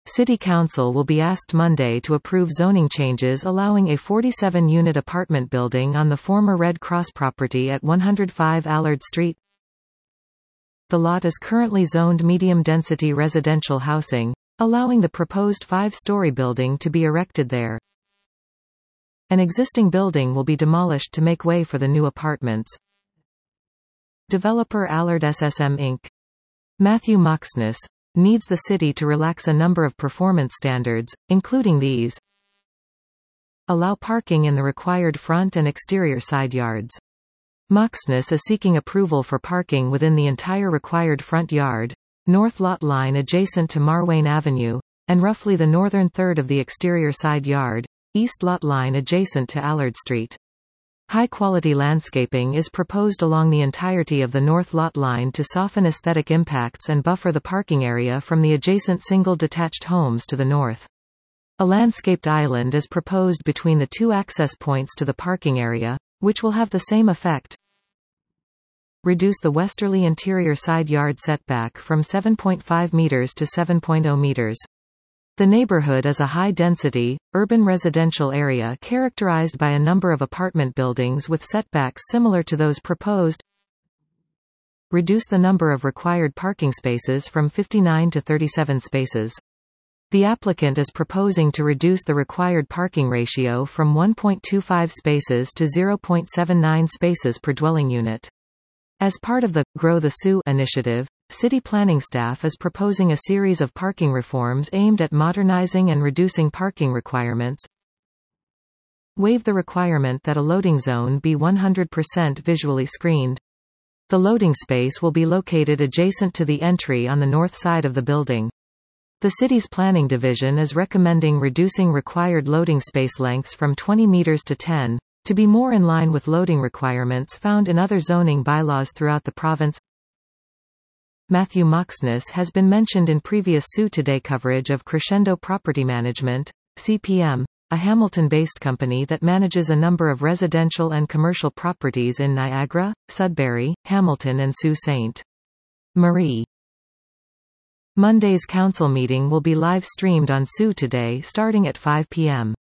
City Council will be asked Monday to approve zoning changes allowing a 47-unit apartment building on the former Red Cross property at 105 Allard Street. The lot is currently zoned medium-density residential housing, allowing the proposed 5-story building to be erected there. An existing building will be demolished to make way for the new apartments. Developer Allard SSM Inc. Matthew Moxness needs the city to relax a number of performance standards, including these: allow parking in the required front and exterior side yards. Moxness is seeking approval for parking within the entire required front yard, north lot line adjacent to Marwain Avenue, and roughly the northern third of the exterior side yard, east lot line adjacent to Allard Street. High-quality landscaping is proposed along the entirety of the north lot line to soften aesthetic impacts and buffer the parking area from the adjacent single detached homes to the north. A landscaped island is proposed between the two access points to the parking area, which will have the same effect. Reduce the westerly interior side yard setback from 7.5 meters to 7.0 meters. The neighborhood is a high-density, urban residential area characterized by a number of apartment buildings with setbacks similar to those proposed. Reduce the number of required parking spaces from 59 to 37 spaces. The applicant is proposing to reduce the required parking ratio from 1.25 spaces to 0.79 spaces per dwelling unit. As part of the Grow the Sioux initiative, city planning staff is proposing a series of parking reforms aimed at modernizing and reducing parking requirements. Waive the requirement that a loading zone be 100% visually screened. The loading space will be located adjacent to the entry on the north side of the building. The city's planning division is recommending reducing required loading space lengths from 20 meters to 10, to be more in line with loading requirements found in other zoning bylaws throughout the province. Matthew Moxness has been mentioned in previous Sioux Today coverage of Crescendo Property Management, CPM, a Hamilton-based company that manages a number of residential and commercial properties in Niagara, Sudbury, Hamilton and Sault Ste. Marie. Monday's council meeting will be live-streamed on Sioux Today starting at 5 p.m.